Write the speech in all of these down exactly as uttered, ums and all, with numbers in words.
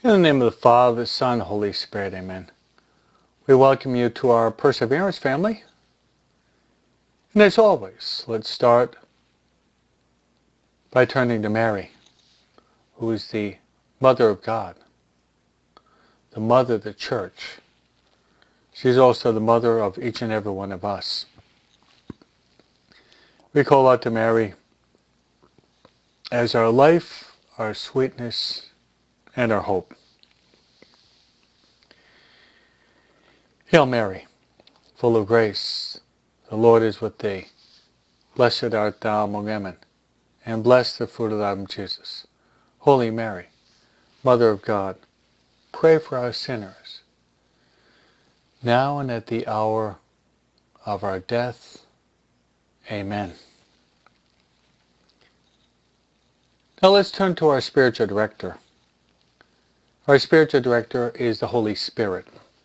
In the name of the Father, the Son, Holy Spirit, amen. We welcome you to our Perseverance family. And as always, let's start by turning to Mary, who is the Mother of God, the Mother of the Church. She's also the Mother of each and every one of us. We call out to Mary as our life, our sweetness, and our hope. Hail Mary, full of grace, the Lord is with thee. Blessed art thou among women, and blessed the fruit of thy womb, Jesus. Holy Mary, Mother of God, pray for us sinners, now and at the hour of our death. Amen. Now let's turn to our spiritual director. Our spiritual director is the Holy Spirit.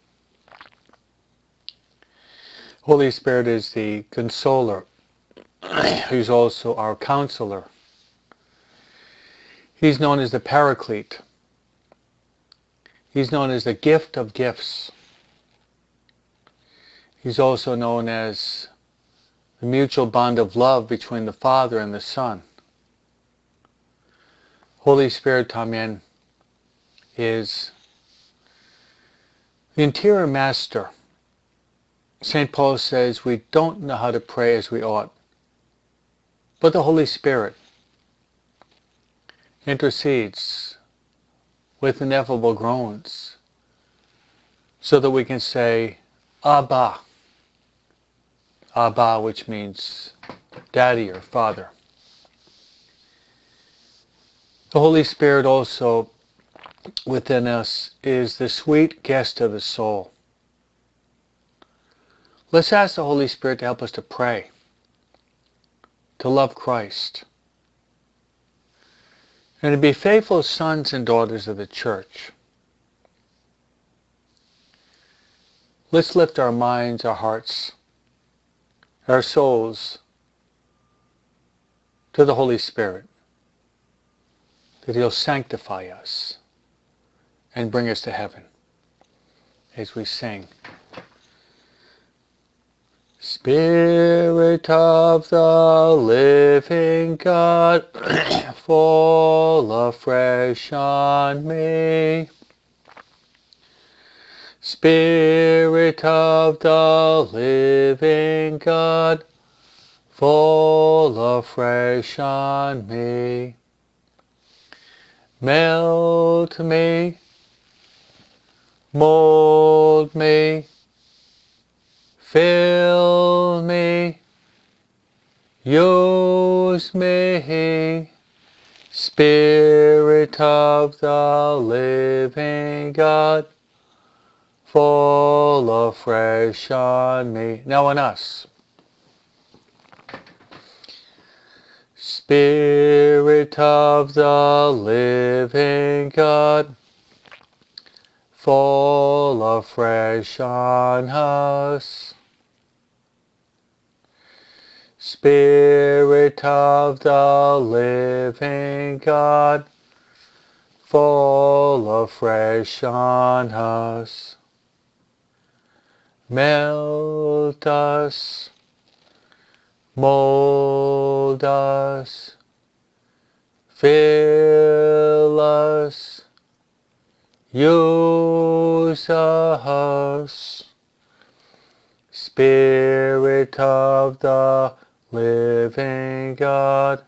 Holy Spirit is the consoler, who's also our counselor. He's known as the Paraclete. He's known as the gift of gifts. He's also known as the mutual bond of love between the Father and the Son. Holy Spirit, también, is the interior master. Saint Paul says we don't know how to pray as we ought, but the Holy Spirit intercedes with ineffable groans so that we can say, Abba. Abba, which means daddy or father. The Holy Spirit also within us is the sweet guest of the soul. Let's ask the Holy Spirit to help us to pray, to love Christ, and to be faithful sons and daughters of the Church. Let's lift our minds, our hearts, our souls to the Holy Spirit, that He'll sanctify us and bring us to heaven as we sing. Spirit of the living God, fall afresh on me. Spirit of the living God, fall afresh on me. Melt me, mold me, fill me, use me, Spirit of the living God, fall afresh on me. Now on us. Spirit of the living God, fall afresh on us. Spirit of the living God, fall afresh on us. Melt us, mold us, fill us, use us. Spirit of the living God,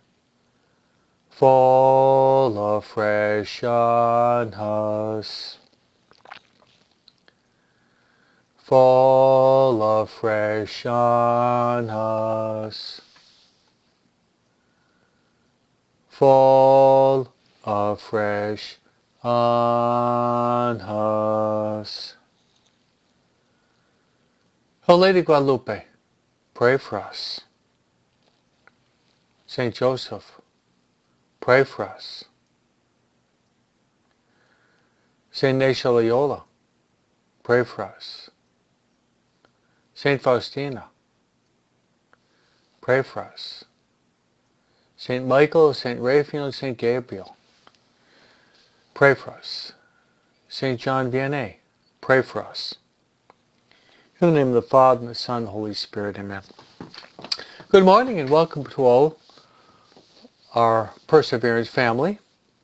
fall afresh on us. Fall afresh on us. Fall afresh on us. O Lady Guadalupe, pray for us. Saint Joseph, pray for us. Saint Ignatius Loyola, pray for us. Saint Faustina, pray for us. Saint Michael, Saint Raphael, and Saint Gabriel, pray for us. Saint John Vianney, pray for us. In the name of the Father, and the Son, and the Holy Spirit, amen. Good morning and welcome to all our Perseverance family.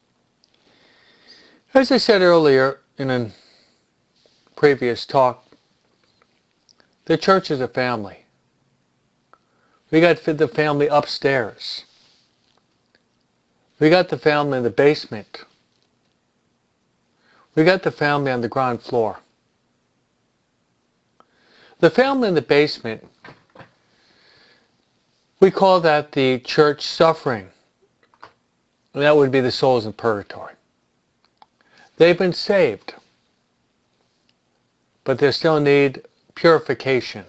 As I said earlier in a previous talk, the church is a family. We got the family upstairs. We got the family in the basement. We got the family on the ground floor. The family in the basement, we call that the church suffering. That would be the souls in purgatory. They've been saved, but they still need purification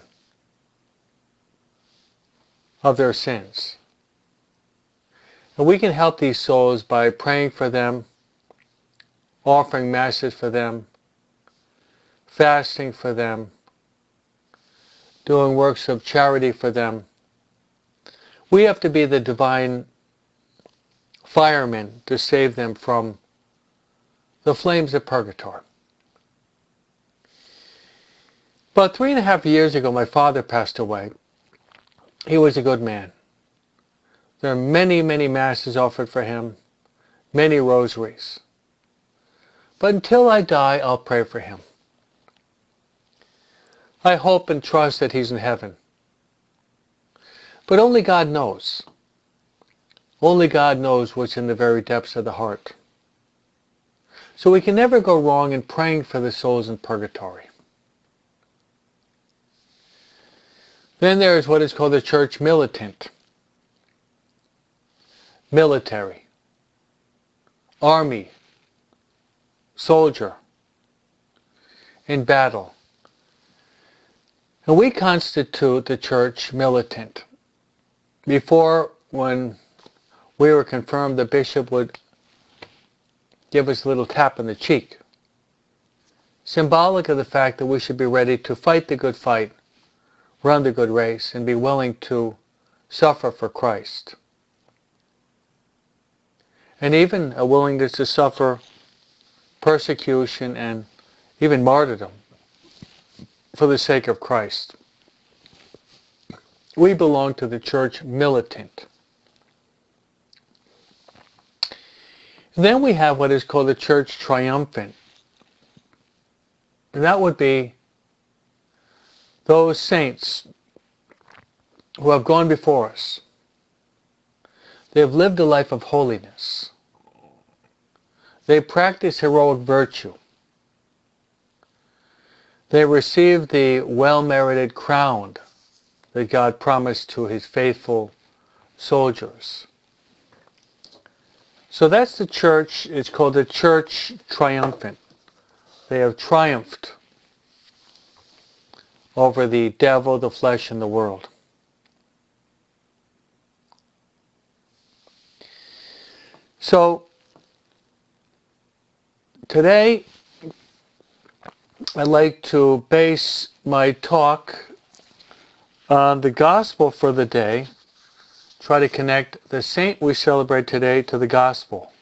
of their sins. And we can help these souls by praying for them, offering masses for them, fasting for them, doing works of charity for them. We have to be the divine firemen to save them from the flames of purgatory. About three and a half years ago, my father passed away. He was a good man. There are many, many masses offered for him, many rosaries. But until I die, I'll pray for him. I hope and trust that he's in heaven. But only God knows. Only God knows what's in the very depths of the heart. So we can never go wrong in praying for the souls in purgatory. Then there is what is called the church militant. Military. Army. Soldier. In battle. And we constitute the church militant. Before, when we were confirmed, the bishop would give us a little tap on the cheek. Symbolic of the fact that we should be ready to fight the good fight, run the good race, and be willing to suffer for Christ. And even a willingness to suffer persecution and even martyrdom for the sake of Christ. We belong to the church militant. Then we have what is called the church triumphant. And that would be those saints who have gone before us. They have lived a life of holiness. They practice heroic virtue. They received the well-merited crown that God promised to his faithful soldiers. So that's the church. It's called the church triumphant. They have triumphed over the devil, the flesh, and the world. So today I'd like to base my talk on the gospel for the day. Try to connect the saint we celebrate today to the gospel.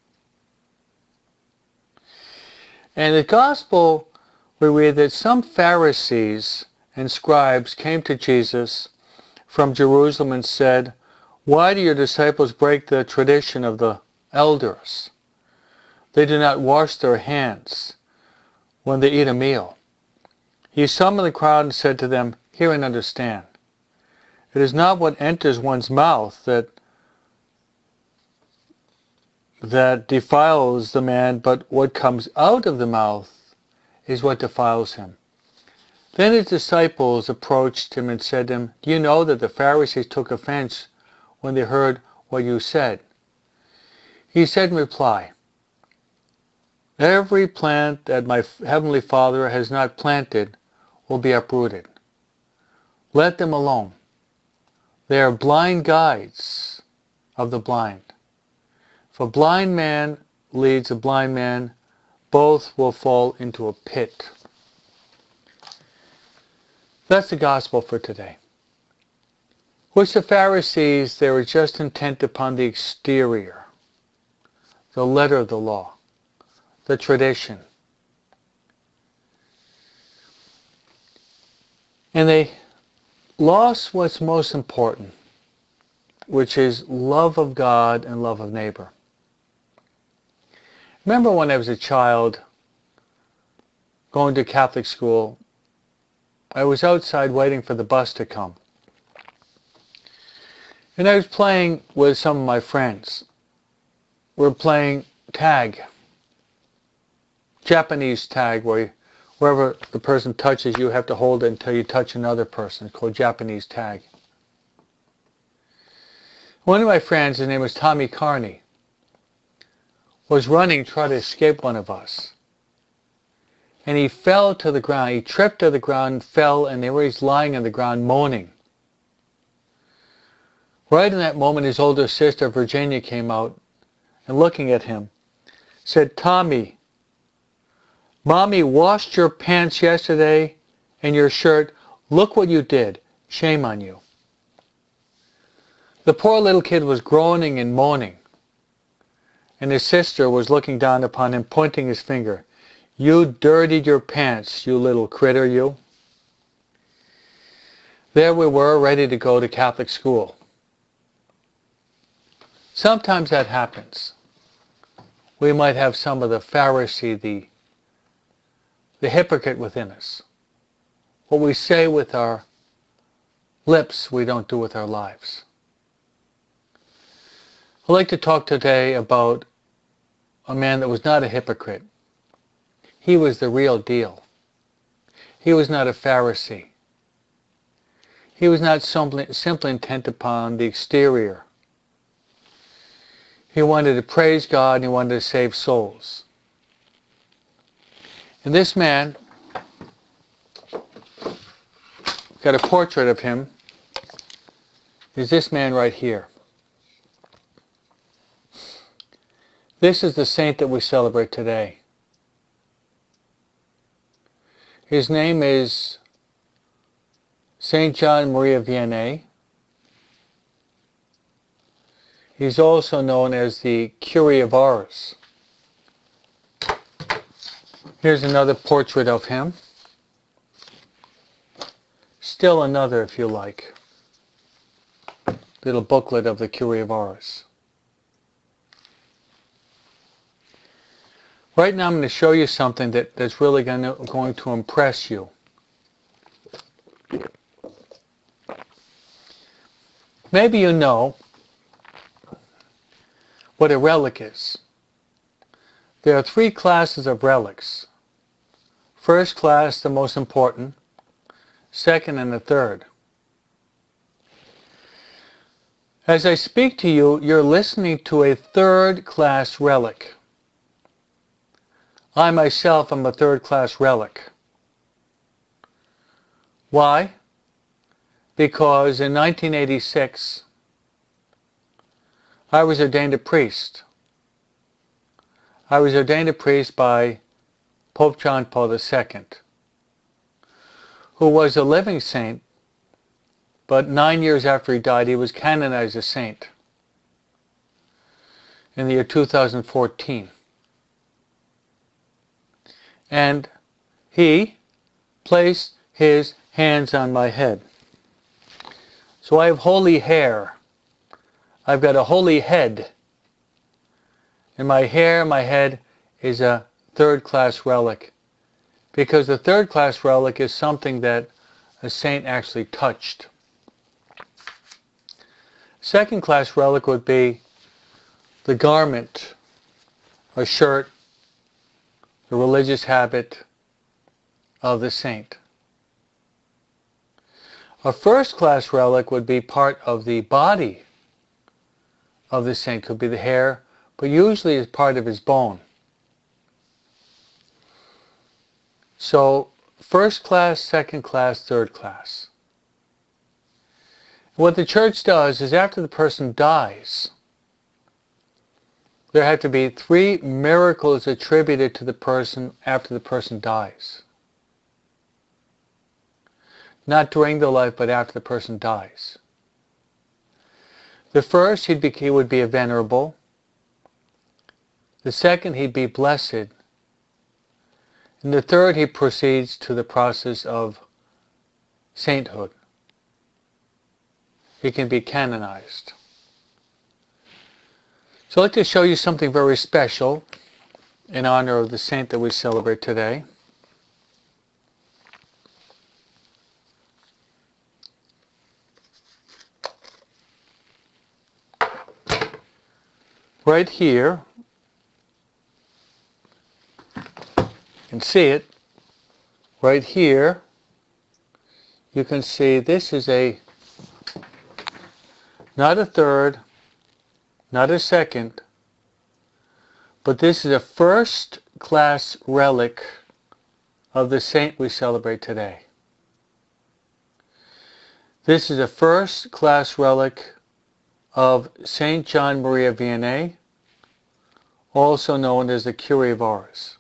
And the gospel, we read that some Pharisees and scribes came to Jesus from Jerusalem and said, "Why do your disciples break the tradition of the elders? They do not wash their hands when they eat a meal." He summoned the crowd and said to them, "Hear and understand. It is not what enters one's mouth that that defiles the man, but what comes out of the mouth is what defiles him." Then his disciples approached him and said to him, "Do you know that the Pharisees took offense when they heard what you said?" He said in reply, "Every plant that my heavenly Father has not planted will be uprooted. Let them alone. They are blind guides of the blind. If a blind man leads a blind man, both will fall into a pit." That's the gospel for today. Which the Pharisees, they were just intent upon the exterior, the letter of the law, the tradition, And they lost what's most important, which is love of God and love of neighbor. Remember when I was a child going to Catholic school, I was outside waiting for the bus to come. And I was playing with some of my friends. We were playing tag. Japanese tag, where wherever the person touches, you have to hold it until you touch another person. It's called Japanese tag. One of my friends, his name was Tommy Carney, was running, trying to escape one of us. And he fell to the ground. He tripped to the ground, fell, and there he's lying on the ground moaning. Right in that moment, his older sister, Virginia, came out and looking at him, said, "Tommy, Mommy washed your pants yesterday and your shirt. Look what you did. Shame on you." The poor little kid was groaning and moaning. And his sister was looking down upon him, pointing his finger. "You dirtied your pants, you little critter, you." There we were, ready to go to Catholic school. Sometimes that happens. We might have some of the Pharisee, the, the hypocrite within us. What we say with our lips, we don't do with our lives. I'd like to talk today about a man that was not a hypocrite. He was the real deal. He was not a Pharisee. He was not simply, simply intent upon the exterior. He wanted to praise God and he wanted to save souls. And this man, got a portrait of him, is this man right here. This is the saint that we celebrate today. His name is Saint John Maria Vianney. He's also known as the Curé of Ars. Here's another portrait of him. Still another, if you like. Little booklet of the Curé of Ars. Right now I'm going to show you something that, that's really going to, going to impress you. Maybe you know what a relic is. There are three classes of relics. First class, the most important. Second and the third. As I speak to you, you're listening to a third class relic. I myself am a third class relic. Why? Because in nineteen eighty-six, I was ordained a priest. I was ordained a priest by Pope John Paul the Second, who was a living saint, but nine years after he died, he was canonized a saint in the year two thousand fourteen. And he placed his hands on my head. So I have holy hair. I've got a holy head. And my hair, my head, is a third-class relic. Because the third-class relic is something that a saint actually touched. Second-class relic would be the garment, or shirt, the religious habit of the saint. A first-class relic would be part of the body of the saint. Could be the hair, but usually is part of his bone. So, first class, second class, third class. What the church does is after the person dies, there have to be three miracles attributed to the person after the person dies. Not during the life, but after the person dies. The first, he'd be, he would be a venerable. The second, he'd be blessed. And the third, he proceeds to the process of sainthood. He can be canonized. So I'd like to show you something very special in honor of the saint that we celebrate today. Right here, you can see it. Right here, you can see this is a, not a third, not a second, but this is a first class relic of the saint we celebrate today. This is a first class relic of Saint John Maria Vianney, also known as the Curé of Ars.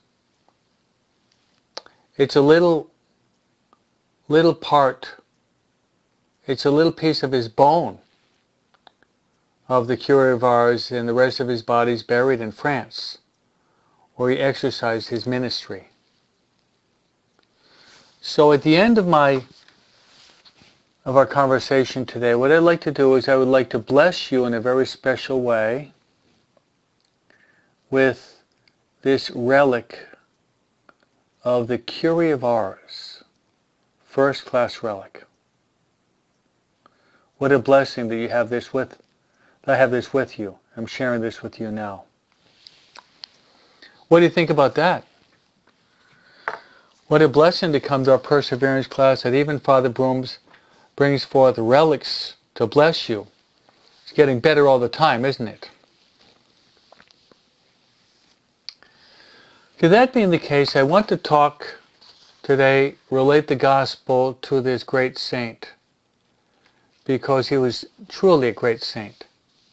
It's a little, little part, it's a little piece of his bone of the Curé of Ars, and the rest of his body is buried in France, where he exercised his ministry. So at the end of my of our conversation today, what I'd like to do is I would like to bless you in a very special way with this relic of the Curé of Ars, first class relic. What a blessing that you have this with, that I have this with you. I'm sharing this with you now. What do you think about that? What a blessing to come to our perseverance class that even Father Brooms brings forth relics to bless you. It's getting better all the time, isn't it? To that being the case, I want to talk today, relate the gospel to this great saint, because he was truly a great saint.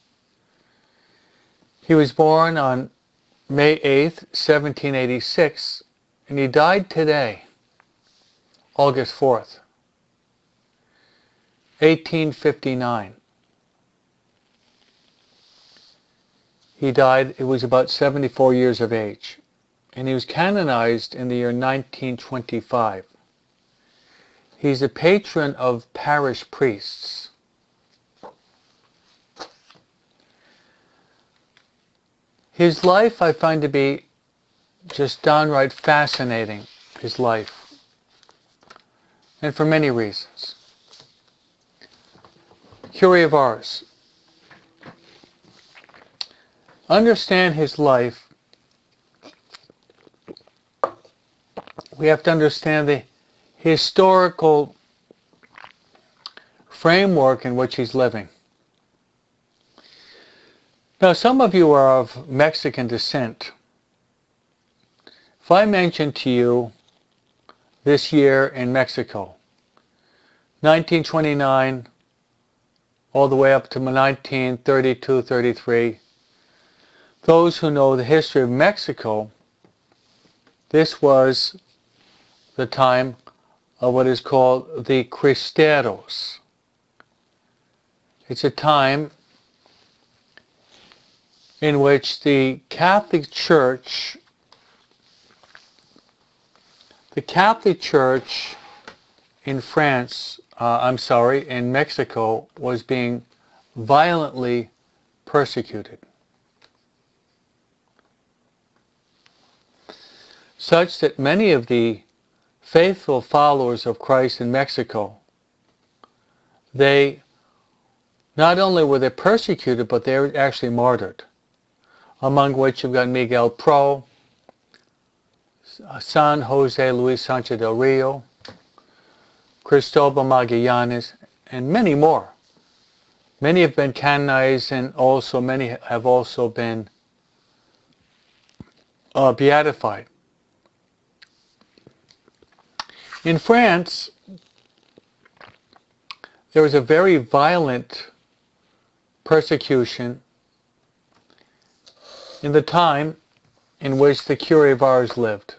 He was born on May eighth, seventeen eighty-six, and he died today, August fourth, eighteen fifty-nine. He died, it was about seventy-four years of age, and he was canonized in the year nineteen twenty-five. He's the patron of parish priests. His life I find to be just downright fascinating, his life, and for many reasons. Curé of Ars. Understand his life. We have to understand the historical framework in which he's living. Now, some of you are of Mexican descent. If I mention to you this year in Mexico, nineteen twenty-nine, all the way up to nineteen thirty-two thirty-three, those who know the history of Mexico, this was the time of what is called the Cristeros. It's a time in which the Catholic Church, the Catholic Church in France, uh, I'm sorry, in Mexico, was being violently persecuted. Such that many of the faithful followers of Christ in Mexico, they, not only were they persecuted, but they were actually martyred, among which you've got Miguel Pro, San Jose Luis Sancho del Rio, Cristobal Magallanes, and many more. Many have been canonized, and also many have also been uh, beatified. In France, there was a very violent persecution in the time in which the Curé of Ars lived.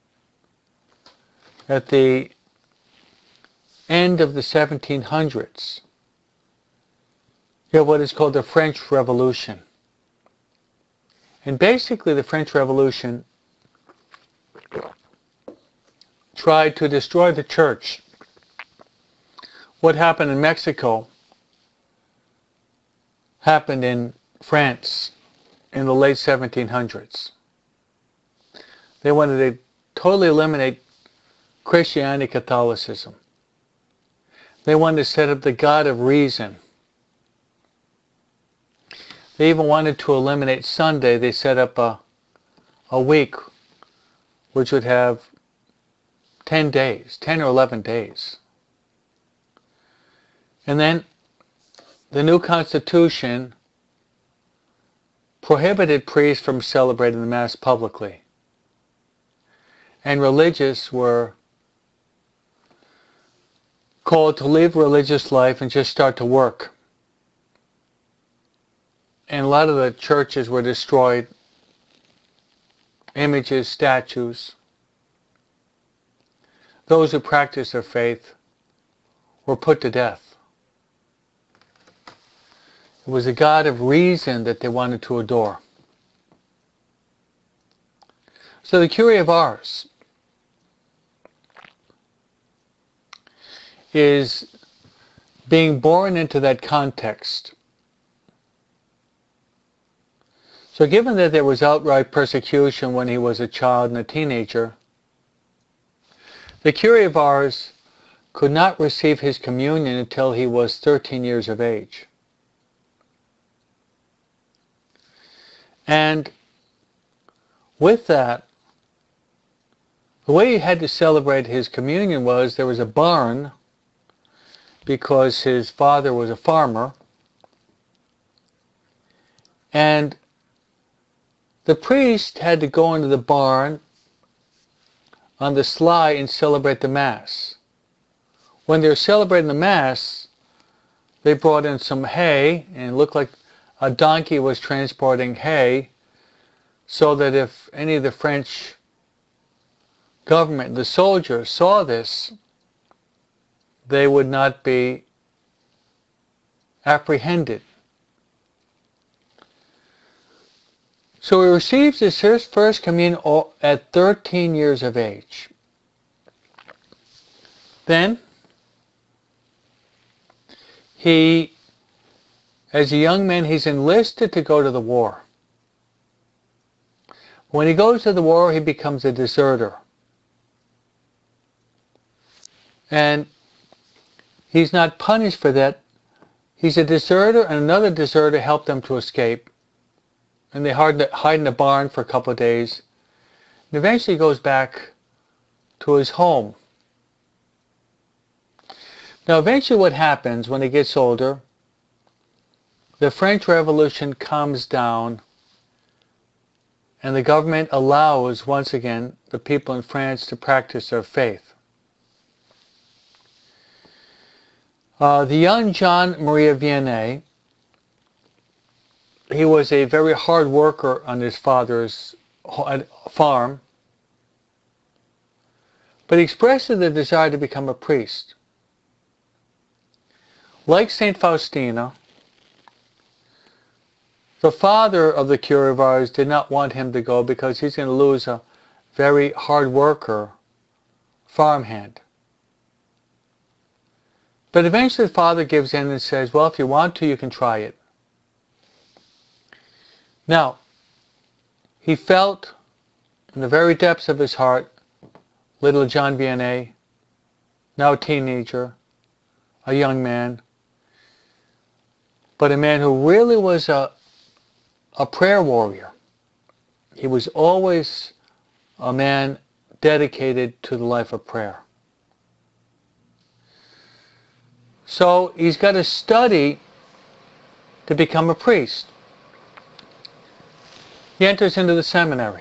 At the end of the seventeen hundreds, you have what is called the French Revolution. And basically the French Revolution tried to destroy the church what happened in Mexico happened in France in the late seventeen hundreds. They wanted to totally eliminate Christianity, Catholicism. They wanted to set up the God of reason. They even wanted to eliminate Sunday. They set up a, a week which would have ten days, ten or eleven days. And then the new Constitution prohibited priests from celebrating the Mass publicly. And religious were called to leave religious life and just start to work. And a lot of the churches were destroyed, images, statues. Those who practiced their faith were put to death. It was a God of reason that they wanted to adore. So the Curie of Ars is being born into that context. So given that there was outright persecution when he was a child and a teenager, the Curie of Ars could not receive his communion until he was thirteen years of age. And with that, the way he had to celebrate his communion was there was a barn, because his father was a farmer, and the priest had to go into the barn on the sly and celebrate the Mass. When they were celebrating the Mass, they brought in some hay, and it looked like a donkey was transporting hay, so that if any of the French government, the soldiers, saw this, they would not be apprehended. So he receives his first communion at thirteen years of age. Then, he, as a young man, he's enlisted to go to the war. When he goes to the war, he becomes a deserter. And he's not punished for that. He's a deserter, and another deserter helped them to escape. And they hide in a barn for a couple of days. And eventually he goes back to his home. Now eventually what happens when he gets older, the French Revolution comes down, and the government allows, once again, the people in France to practice their faith. Uh, the young Jean Marie Vianney, he was a very hard worker on his father's farm, but he expressed the desire to become a priest. Like Saint Faustina, the father of the Curie of Ars did not want him to go because he's going to lose a very hard worker, farmhand. But eventually the father gives in and says, well, if you want to, you can try it. Now, he felt in the very depths of his heart, little Jean Vianney, now a teenager, a young man, but a man who really was a, a prayer warrior. He was always a man dedicated to the life of prayer. So he's got to study to become a priest. He enters into the seminary.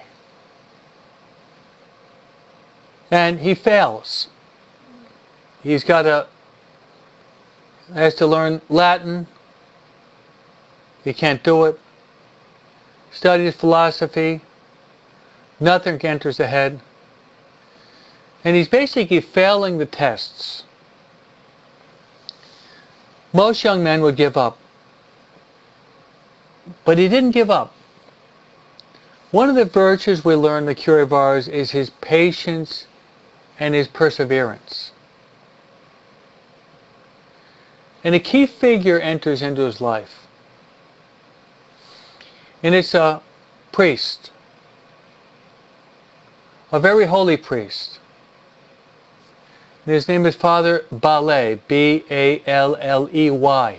And he fails. He's got to, has to learn Latin. He can't do it. Studies philosophy. Nothing enters the head. And he's basically failing the tests. Most young men would give up. But he didn't give up. One of the virtues we learn in the Curie of Ars is his patience and his perseverance. And a key figure enters into his life. And it's a priest. A very holy priest. And his name is Father Balley, B A L L E Y.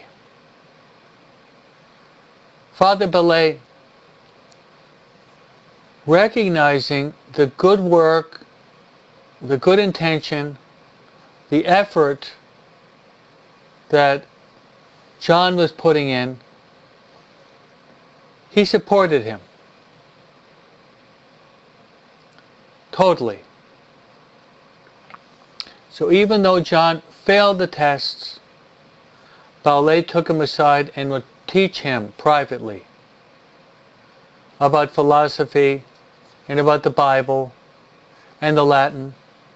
Father Balley, recognizing the good work, the good intention, the effort that John was putting in, he supported him. Totally. So even though John failed the tests, Balley took him aside and would teach him privately about philosophy and about the Bible and the Latin.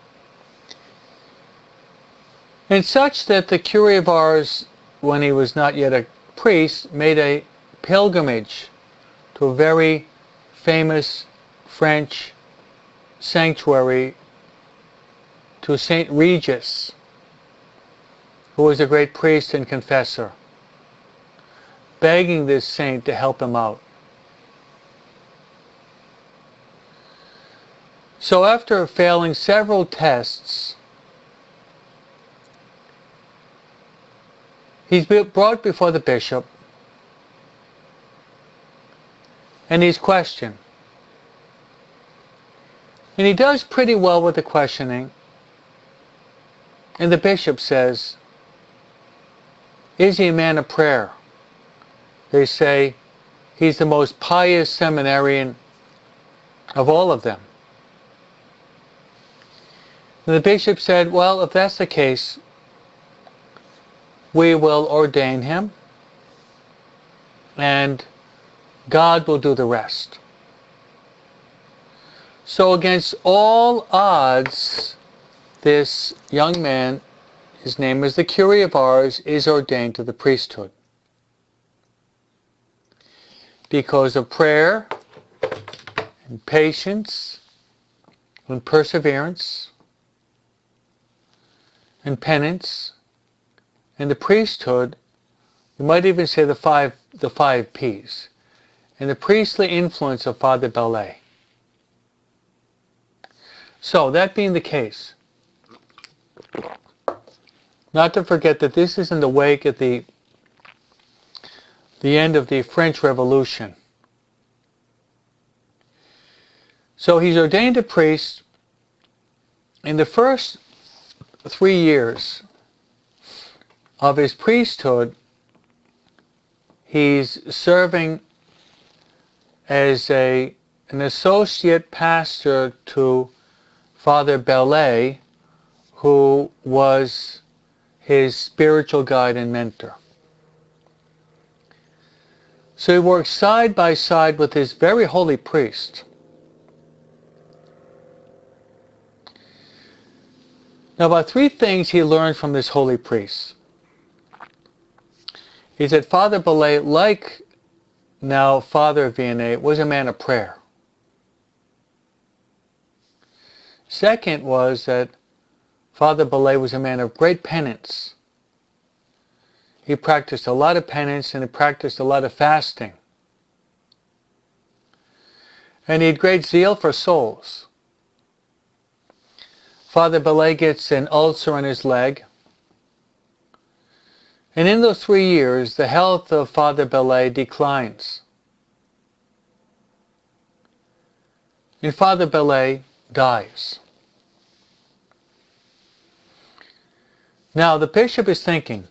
And such that the Curé of Ars, when he was not yet a priest, made a pilgrimage to a very famous French sanctuary, to Saint Regis, who was a great priest and confessor, begging this saint to help him out. So after failing several tests, he's brought before the bishop and he's questioned. And he does pretty well with the questioning. And the bishop says, is he a man of prayer? They say he's the most pious seminarian of all of them. And the bishop said, well, if that's the case, we will ordain him and God will do the rest. So against all odds, this young man, his name is the Curé of Ars, is ordained to the priesthood. Because of prayer and patience and perseverance and penance and the priesthood, you might even say the five, the five P's, and the priestly influence of Father Balley. So, that being the case, not to forget that this is in the wake of the, the end of the French Revolution. So he's ordained a priest. In the first three years of his priesthood, he's serving as a, an associate pastor to Father Balley, who was his spiritual guide and mentor. So he works side by side with his very holy priest. Now, about three things he learned from this holy priest is that Father Balley, like now Father Vianney, was a man of prayer. Second was that Father Balley was a man of great penance. He practiced a lot of penance and he practiced a lot of fasting. And he had great zeal for souls. Father Balley gets an ulcer on his leg. And in those three years, the health of Father Balley declines. And Father Balley dies. Now, the bishop is thinking,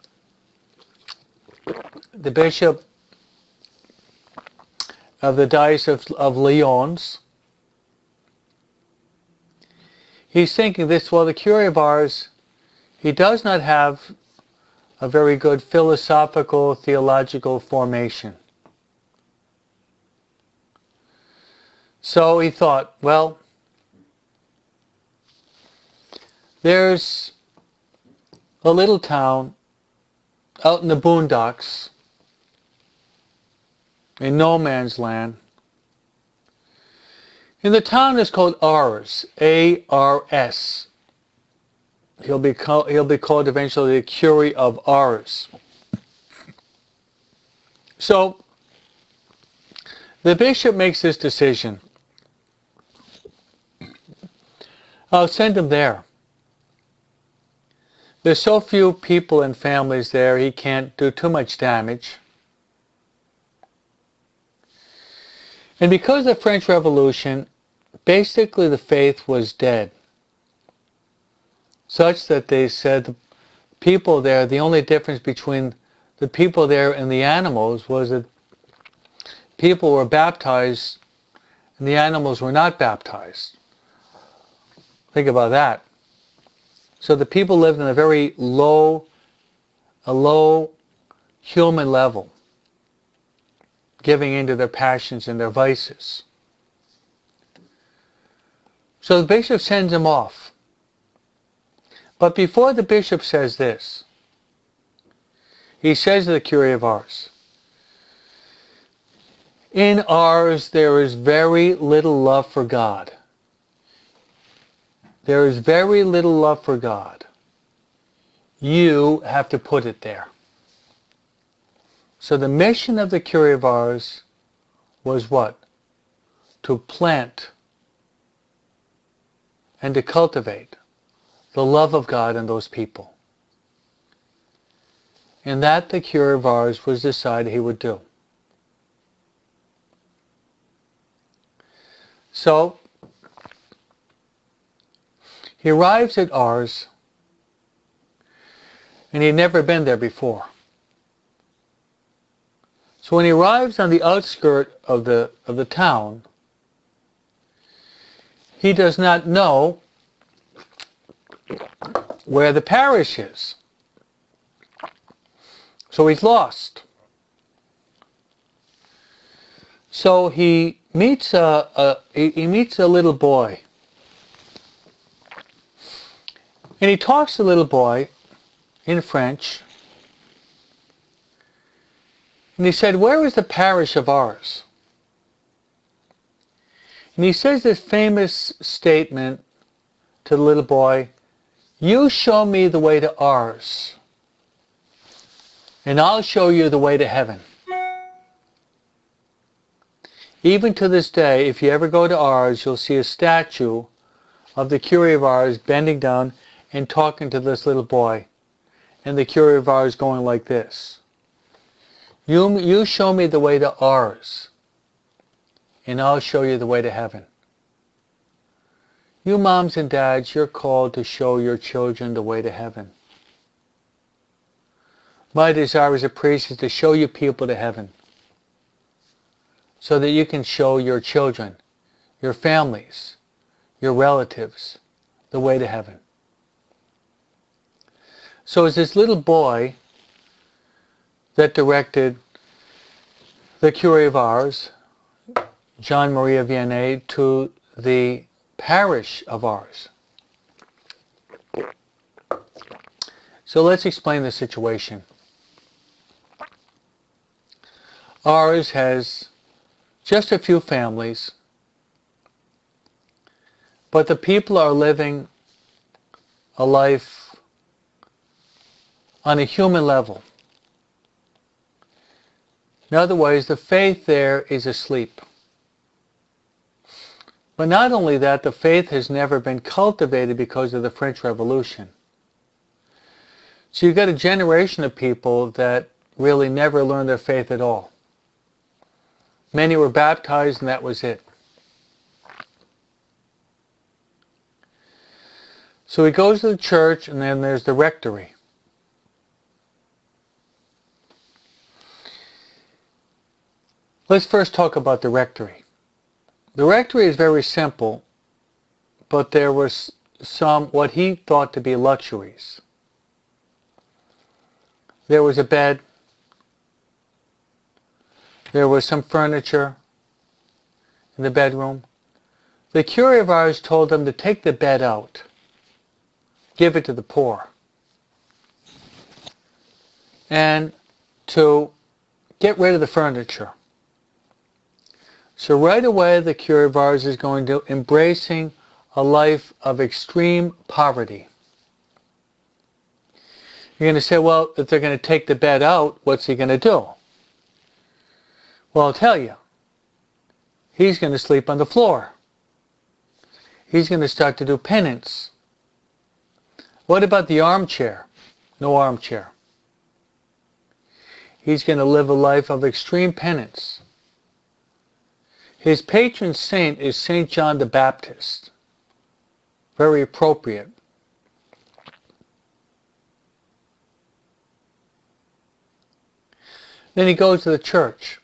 the bishop of the Diocese of, of Lyons, he's thinking this, well, the Curé of Ars, he does not have a very good philosophical, theological formation. So he thought, well, there's a little town out in the boondocks, in no man's land. And the town is called Ars, A R S. he'll be called, he'll be called eventually the Curé of Ars. So the bishop makes this decision. I'll send him there. There's so few people and families there, he can't do too much damage. And because of the French Revolution, basically the faith was dead. Such that they said the people there, the only difference between the people there and the animals was that people were baptized and the animals were not baptized. Think about that. So the people lived in a very low, a low human level, giving into their passions and their vices. So the bishop sends him off. But before the bishop says this, he says to the Curé of Ars, in Ars there is very little love for God. There is very little love for God. You have to put it there. So the mission of the Curé of Ars was what? To plant and to cultivate the love of God in those people. And that the Curé of Ars was decided he would do. So he arrives at Ars, and he'd never been there before. So when he arrives on the outskirt of the of the town, he does not know where the parish is. So he's lost. So he meets a, a he, he meets a little boy. And he talks to the little boy in French. And he said, where is the parish of Ars? And he says this famous statement to the little boy, you show me the way to Ars, and I'll show you the way to heaven. Even to this day, if you ever go to Ars, you'll see a statue of the Curé of Ars bending down and talking to this little boy. And the Curé of Ars going like this. You, you show me the way to Ars, and I'll show you the way to heaven. You moms and dads, you're called to show your children the way to heaven. My desire as a priest is to show you people to heaven, so that you can show your children, your families, your relatives, the way to heaven. So it's this little boy that directed the Curé of Ars, Jean Maria Vianney, to the parish of Ars. So let's explain the situation. Ars has just a few families, but the people are living a life on a human level. In other words, the faith there is asleep. But not only that, the faith has never been cultivated because of the French Revolution. So you've got a generation of people that really never learned their faith at all. Many were baptized and that was it. So he goes to the church, and then there's the rectory. Let's first talk about the rectory. The rectory is very simple, but there was some, what he thought to be luxuries. There was a bed. There was some furniture in the bedroom. The Curé of Ars told them to take the bed out, give it to the poor, and to get rid of the furniture. So right away the Curé of Ars is going to embracing a life of extreme poverty. You're going to say, well, if they're going to take the bed out, what's he going to do? Well, I'll tell you. He's going to sleep on the floor. He's going to start to do penance. What about the armchair? No armchair. He's going to live a life of extreme penance. His patron saint is Saint John the Baptist. Very appropriate. Then he goes to the church.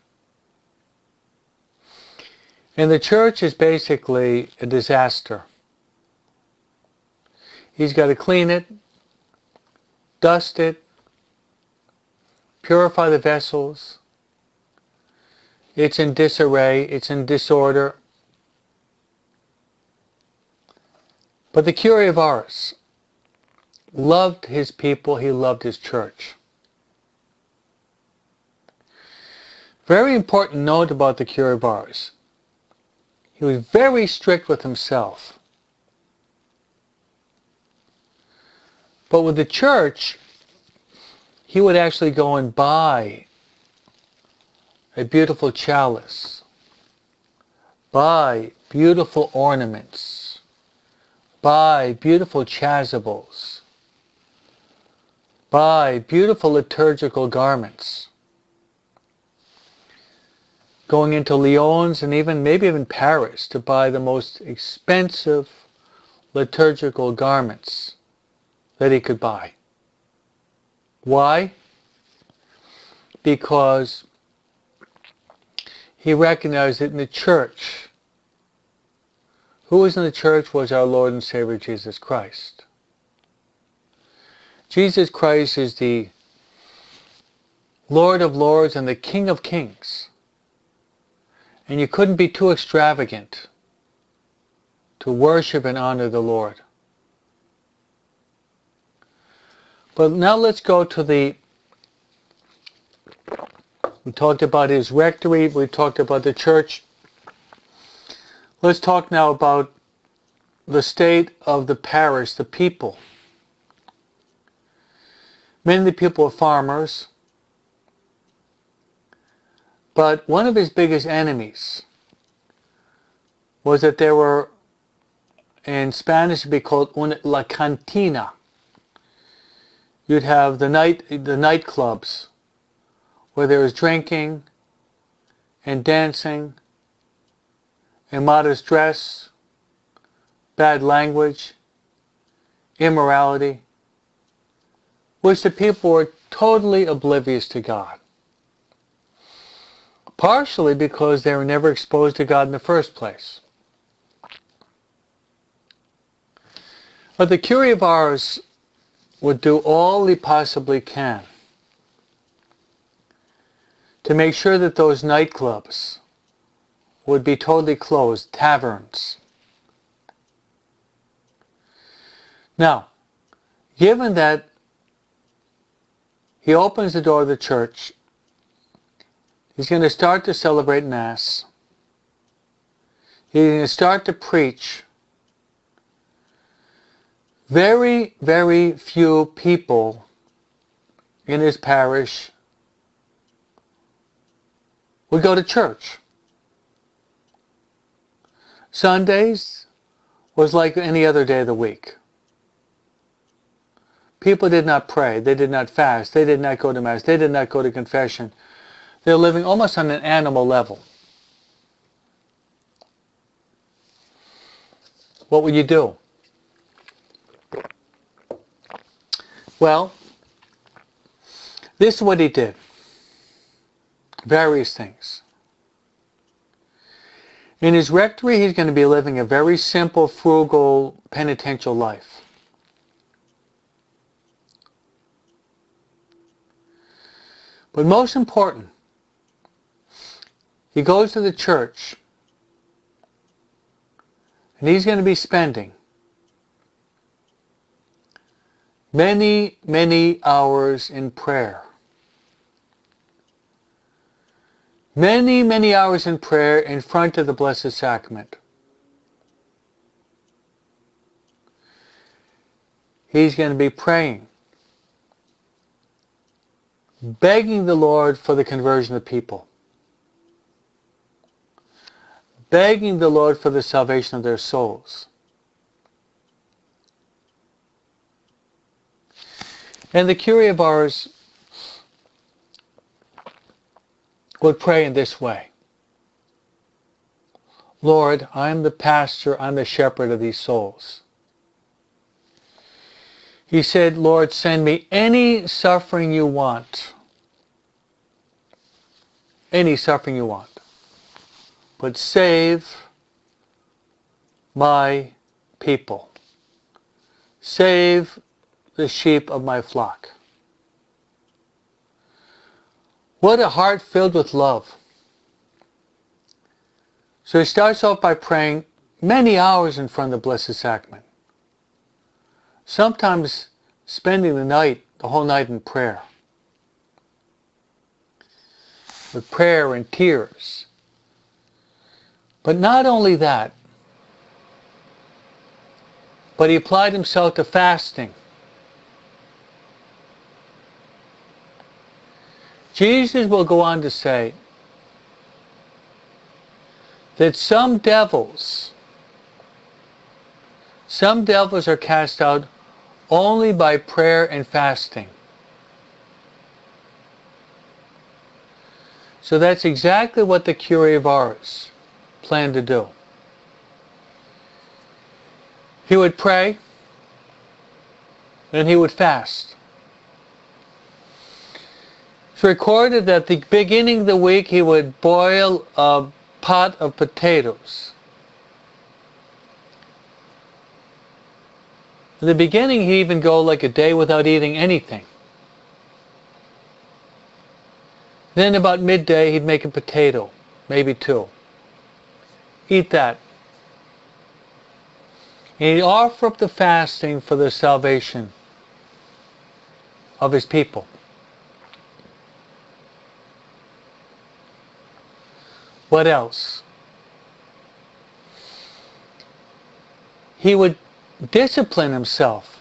And the church is basically a disaster. He's got to clean it, dust it, purify the vessels. It's in disarray, it's in disorder. But the Curé of Ars loved his people, he loved his church. Very important note about the Curé of Ars. He was very strict with himself. But with the church, he would actually go and buy a beautiful chalice, buy beautiful ornaments, buy beautiful chasubles, buy beautiful liturgical garments. Going into Lyons and even maybe even Paris to buy the most expensive liturgical garments that he could buy. Why? Because he recognized it in the church. Who was in the church was our Lord and Savior Jesus Christ. Jesus Christ is the Lord of Lords and the King of Kings. And you couldn't be too extravagant to worship and honor the Lord. But now let's go to the, we talked about his rectory, we talked about the church. Let's talk now about the state of the parish, the people. Many of the people are farmers. But one of his biggest enemies was that there were, in Spanish it would be called una, la cantina. You'd have the night, the nightclubs where there was drinking and dancing, immodest dress, bad language, immorality, which the people were totally oblivious to God. Partially because they were never exposed to God in the first place. But the Curé of Ars would do all he possibly can to make sure that those nightclubs would be totally closed, taverns. Now, given that he opens the door of the church, he's going to start to celebrate Mass. He's going to start to preach. Very, very few people in his parish would go to church. Sundays was like any other day of the week. People did not pray. They did not fast. They did not go to Mass. They did not go to confession. They're living almost on an animal level. What would you do? Well, this is what he did. Various things. In his rectory, he's going to be living a very simple, frugal, penitential life. But most important, he goes to the church, and he's going to be spending many, many hours in prayer. Many, many hours in prayer in front of the Blessed Sacrament. He's going to be praying begging the Lord for the conversion of people, begging the Lord for the salvation of their souls. And the Curé of Ars would pray in this way: Lord, I am the pastor, I'm the shepherd of these souls. He said, Lord, send me any suffering you want. Any suffering you want. But save my people. Save the sheep of my flock. What a heart filled with love. So he starts off by praying many hours in front of the Blessed Sacrament. Sometimes spending the night, the whole night in prayer. With prayer and tears. But not only that, but he applied himself to fasting. Jesus will go on to say that some devils, some devils are cast out only by prayer and fasting. So that's exactly what the Curé of Ars planned to do. He would pray, and he would fast. It's recorded that at the beginning of the week he would boil a pot of potatoes. In the beginning he'd even go like a day without eating anything. Then about midday he'd make a potato, maybe two. Eat that. And he'd offer up the fasting for the salvation of his people. What else? He would discipline himself.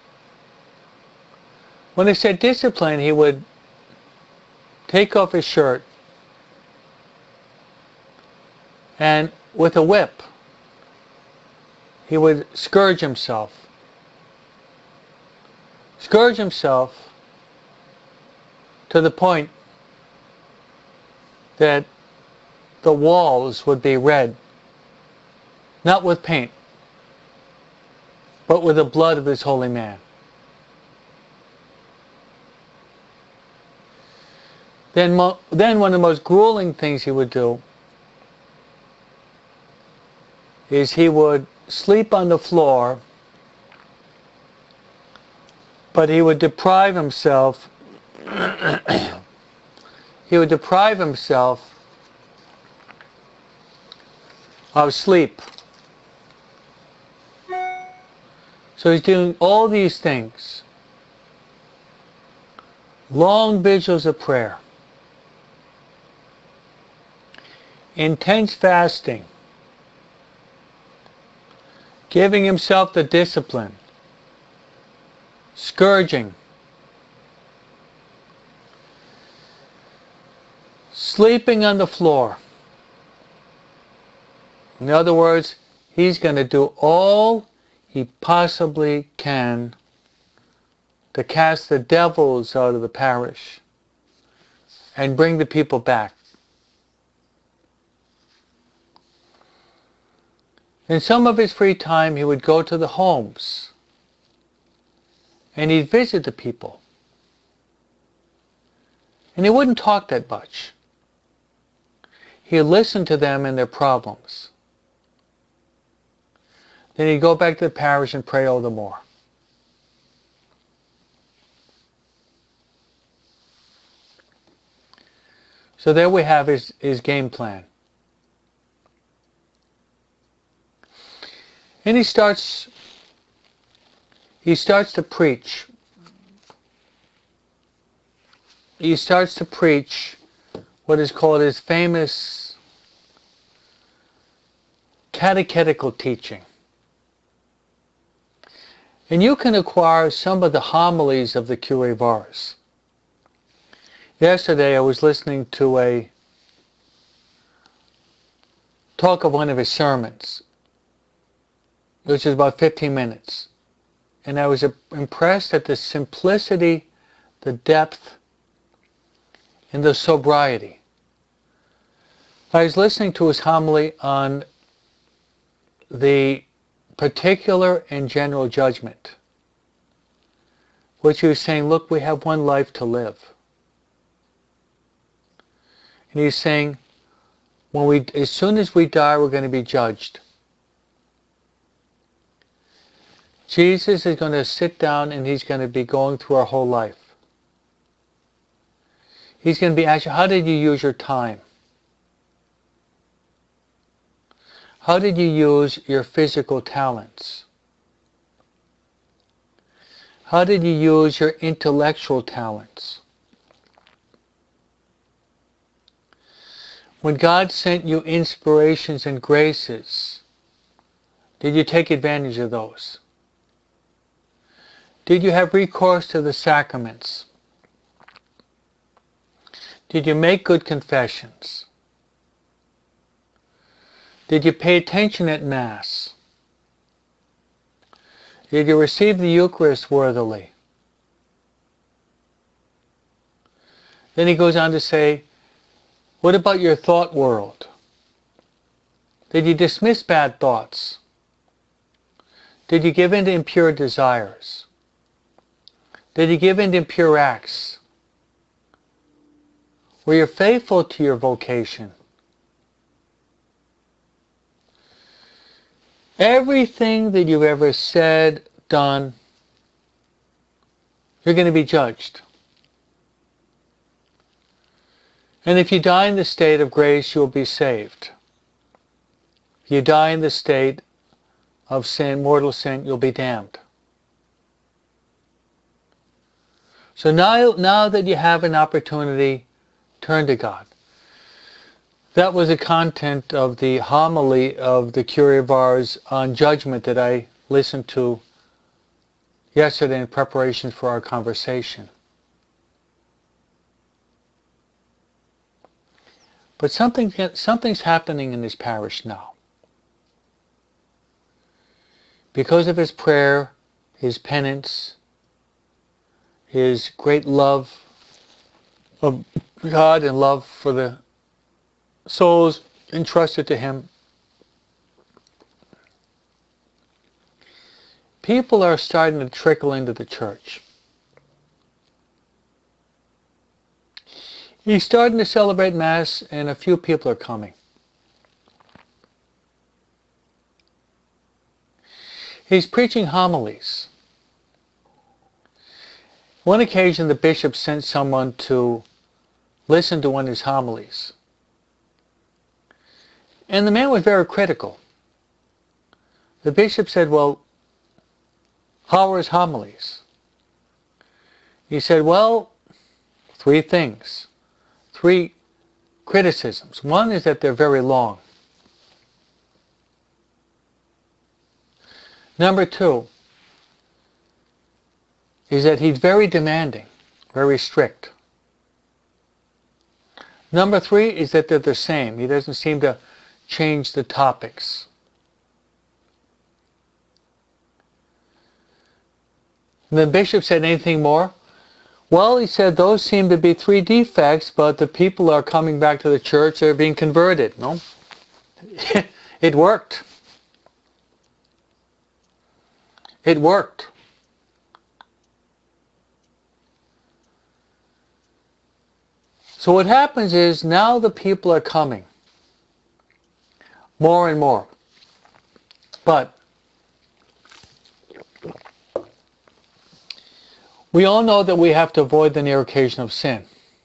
When I said discipline, he would take off his shirt and with a whip he would scourge himself. Scourge himself to the point that the walls would be red, not with paint, but with the blood of this holy man. Then, mo then one of the most grueling things he would do is he would sleep on the floor, but he would deprive himself he would deprive himself of sleep. So he's doing all these things. Long vigils of prayer. Intense fasting. Giving himself the discipline. Scourging. Sleeping on the floor. In other words, he's going to do all he possibly can to cast the devils out of the parish and bring the people back. In some of his free time, he would go to the homes and he'd visit the people. And he wouldn't talk that much. He'd listen to them and their problems. Then he'd go back to the parish and pray all the more. So there we have his, his game plan. And he starts, he starts to preach. He starts to preach what is called his famous catechetical teaching. And you can acquire some of the homilies of the Curé of Ars. Yesterday I was listening to a talk of one of his sermons, which is about fifteen minutes. And I was impressed at the simplicity, the depth, and the sobriety. I was listening to his homily on the particular and general judgment, which he was saying, look, we have one life to live. And he's saying, when we, as soon as we die, we're going to be judged. Jesus is going to sit down and he's going to be going through our whole life. He's going to be asking, how did you use your time? How did you use your physical talents? How did you use your intellectual talents? When God sent you inspirations and graces, did you take advantage of those? Did you have recourse to the sacraments? Did you make good confessions? Did you pay attention at Mass? Did you receive the Eucharist worthily? Then he goes on to say, what about your thought world? Did you dismiss bad thoughts? Did you give in to impure desires? Did you give in to impure acts? Were you faithful to your vocation? Everything that you've ever said, done, you're going to be judged. And if you die in the state of grace, you'll be saved. If you die in the state of sin, mortal sin, you'll be damned. So now, now that you have an opportunity, turn to God. That was the content of the homily of the Curé of Ars on judgment that I listened to yesterday in preparation for our conversation. But something, something's happening in this parish now. Because of his prayer, his penance, his great love of God and love for the souls entrusted to him, people are starting to trickle into the church. He's starting to celebrate Mass and a few people are coming. He's preaching homilies. One occasion the bishop sent someone to listen to one of his homilies. And the man was very critical. The bishop said, well, how are his homilies? He said, well, three things. Three criticisms. One is that they're very long. Number two is that he's very demanding, very strict. Number three is that they're the same. He doesn't seem to change the topics. And the bishop said, anything more? Well, he said, those seem to be three defects, but the people are coming back to the church, they're being converted. No? It worked. It worked. So what happens is, now the people are coming. More and more. But we all know that we have to avoid the near occasion of sin.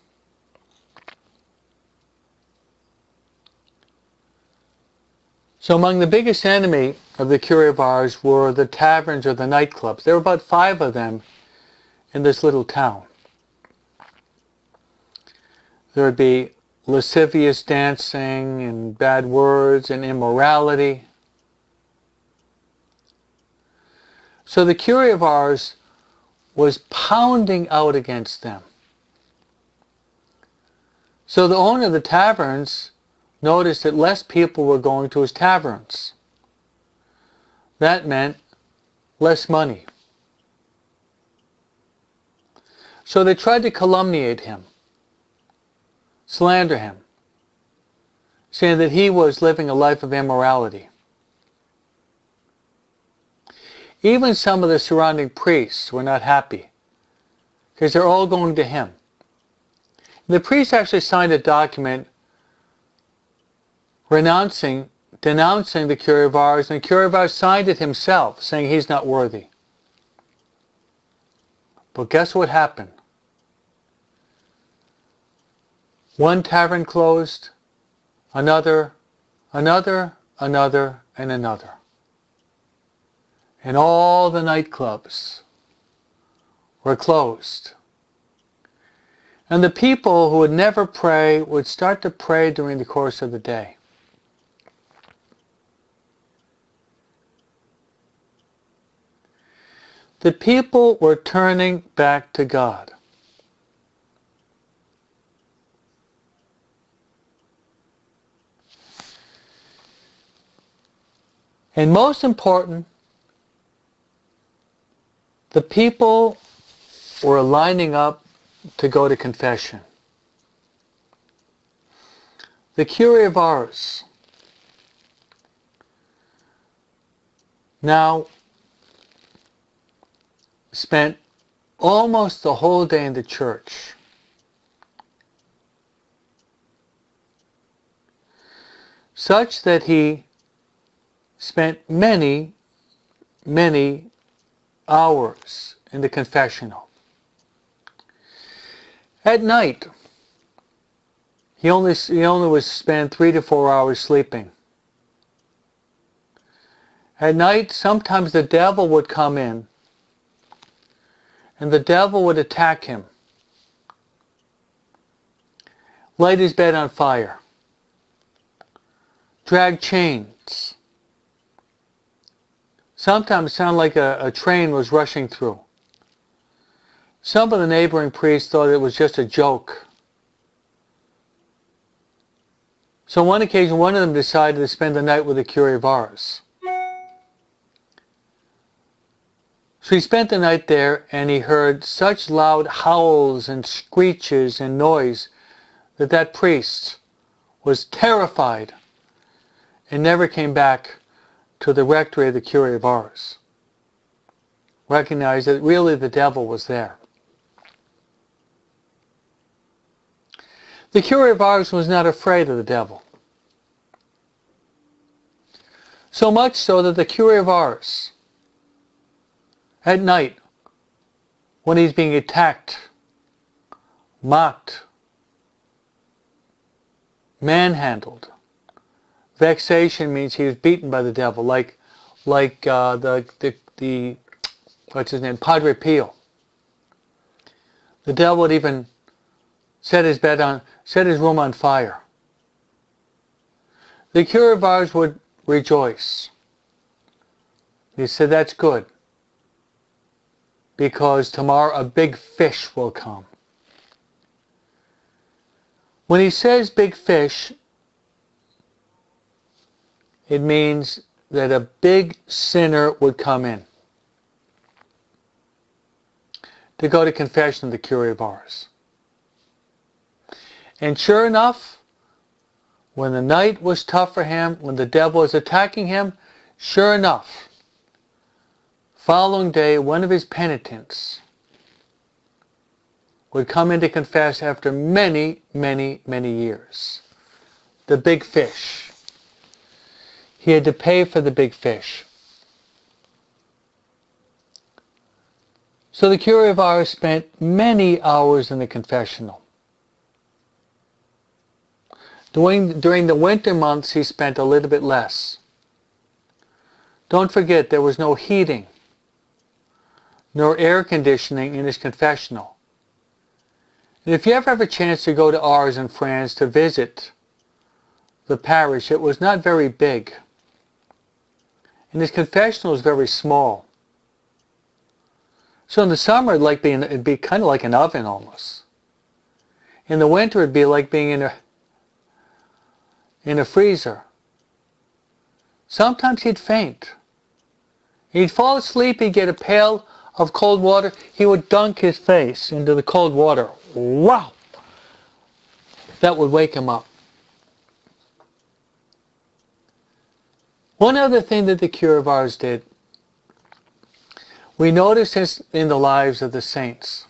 So among the biggest enemy of the Curé of Ars were the taverns or the nightclubs. There were about five of them in this little town. There would be lascivious dancing and bad words and immorality. So the Curé of Ars was pounding out against them. So the owner of the taverns noticed that less people were going to his taverns. That meant less money. So they tried to calumniate him, slander him, saying that he was living a life of immorality. Even some of the surrounding priests were not happy, because they're all going to him. The priest actually signed a document renouncing, denouncing the Curé of Ars, and the Curé of Ars signed it himself, saying he's not worthy. But guess what happened? One tavern closed, another, another, another, and another. And all the nightclubs were closed. And the people who would never pray would start to pray during the course of the day. The people were turning back to God. And most important, the people were lining up to go to confession. The Curé of Ars now spent almost the whole day in the church. Such that he spent many, many hours in the confessional. At night, he only, he only was spent three to four hours sleeping. At night, sometimes the devil would come in, and the devil would attack him, light his bed on fire, drag chains. Sometimes it sounded like a, a train was rushing through. Some of the neighboring priests thought it was just a joke. So on one occasion, one of them decided to spend the night with the Curé of Ars. So he spent the night there, and he heard such loud howls and screeches and noise that that priest was terrified and never came back to the rectory of the Curé of Ars. Recognized that really the devil was there. The Curé of Ars was not afraid of the devil. So much so that the Curé of Ars, at night, when he's being attacked, mocked, manhandled, vexation means he was beaten by the devil, like, like uh, the, the, the, what's his name, Padre Pio. The devil would even set his bed on, set his room on fire. The Curé of Ars would rejoice. He said, that's good, because tomorrow a big fish will come. When he says big fish, it means that a big sinner would come in to go to confession of the Curé of Ars. And sure enough, when the night was tough for him, when the devil was attacking him, sure enough, following day, one of his penitents would come in to confess after many, many, many years. The big fish. He had to pay for the big fish. So the Curé of Ars spent many hours in the confessional. During, during the winter months, he spent a little bit less. Don't forget, there was no heating, nor air conditioning in his confessional. And if you ever have a chance to go to Ars in France to visit the parish, it was not very big. And his confessional was very small. So in the summer, it'd, like be, it'd be kind of like an oven almost. In the winter, it'd be like being in a in a freezer. Sometimes he'd faint. He'd fall asleep, he'd get a pail of cold water, he would dunk his face into the cold water. Wow! That would wake him up. One other thing that the Cure of Ars did, we notice this in the lives of the saints.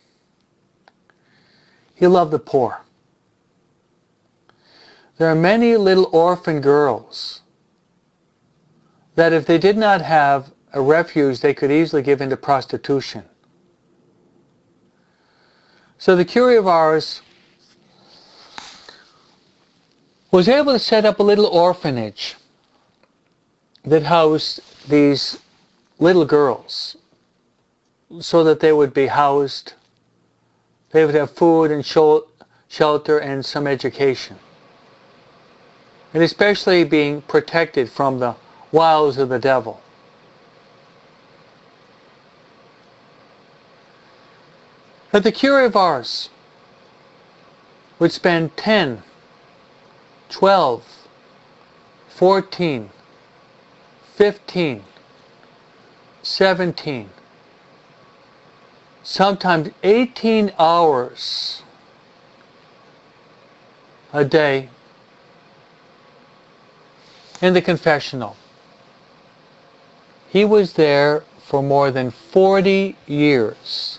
He loved the poor. There are many little orphan girls that if they did not have a refuge, they could easily give into prostitution. So the Cure of Ars was able to set up a little orphanage that housed these little girls so that they would be housed, they would have food and shelter and some education. And especially being protected from the wiles of the devil. But the Cure of Ars would spend ten, twelve, fourteen, fifteen, seventeen, sometimes eighteen hours a day in the confessional. He was there for more than forty years.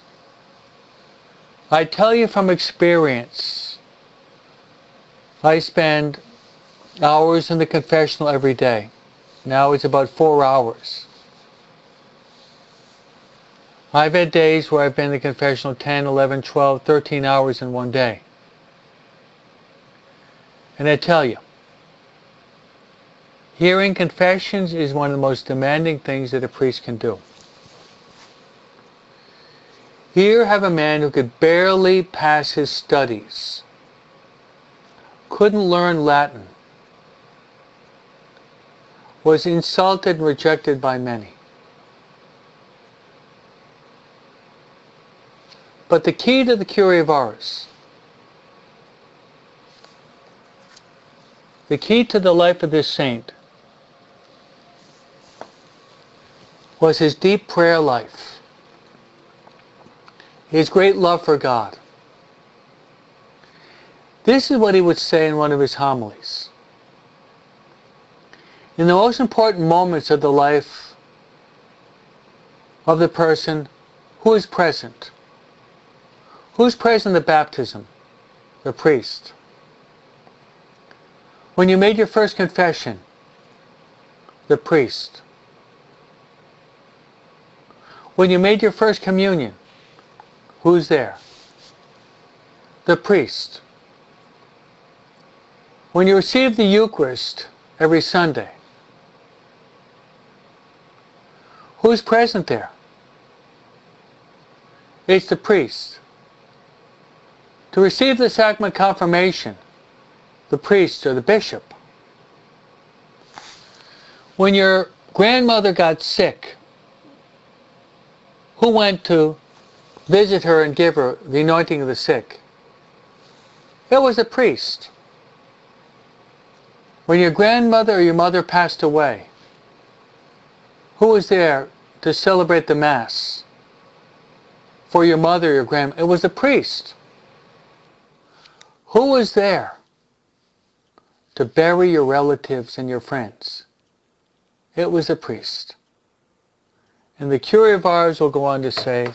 I tell you from experience, I spend hours in the confessional every day. Now it's about four hours. I've had days where I've been in the confessional ten, eleven, twelve, thirteen hours in one day. And I tell you, hearing confessions is one of the most demanding things that a priest can do. Here have a man who could barely pass his studies, couldn't learn Latin, was insulted and rejected by many. But the key to the Cure of Ars, the key to the life of this saint, was his deep prayer life, his great love for God. This is what he would say in one of his homilies. In the most important moments of the life of the person, who is present? Who's present at baptism? The priest. When you made your first confession, the priest. When you made your first communion, who's there? The priest. When you receive the Eucharist every Sunday, who's present there? It's the priest. To receive the sacrament confirmation, the priest or the bishop. When your grandmother got sick, who went to visit her and give her the anointing of the sick? It was a priest. When your grandmother or your mother passed away, who was there to celebrate the Mass for your mother or your grandmother? It was a priest. Who was there to bury your relatives and your friends? It was a priest. And the Cure of Ars will go on to say,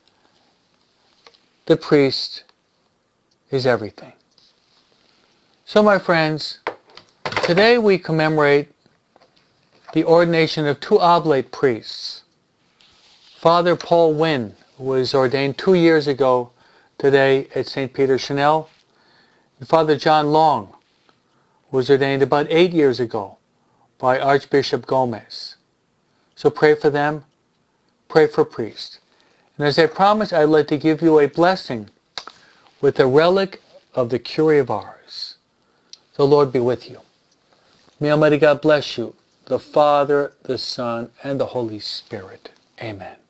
the priest is everything. So my friends, today we commemorate the ordination of two oblate priests. Father Paul Wynne was ordained two years ago today at Saint Peter Chanel. And Father John Long was ordained about eight years ago by Archbishop Gomez. So pray for them, pray for priests. And as I promised, I'd like to give you a blessing with a relic of the Cure of Ars. The Lord be with you. May Almighty God bless you, the Father, the Son, and the Holy Spirit. Amen.